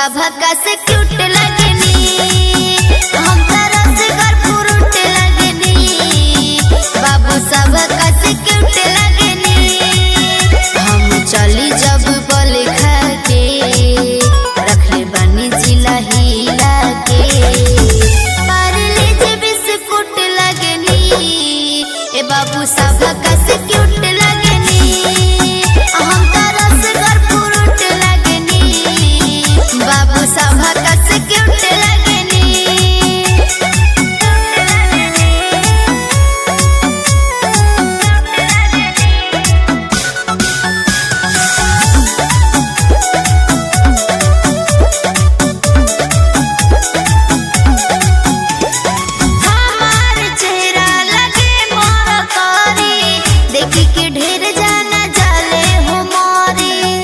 सभा से क्यूट लगनी, हम रसगर फ्रूट लगनी, बाबू सभा से क्यूट लगनी। हम चली जब बल खा के रखले बनी जिला हिला के, पार्ले बिस्कुट लगनी, ए बाबू सभा से क्यूट लगनी, हम रसगर फ्रूट लगनी, बाबू सभा से क्यूट लगनी। हमार चेहरा लगे मोर कारी, देखी के ढेर जाना जाले हो मोरी।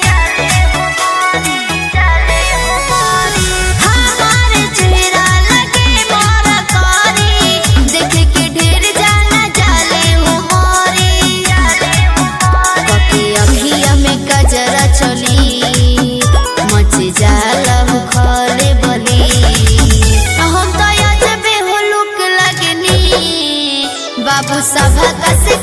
हमार चेहरा लगे मोर कारी, देखी के ढेर जाना जाले हो मोरी। कके अखिया में कजरा चली, मच जाला हो खले बली, हम तो अजबे हो लुक लगनी, बाबू सभा से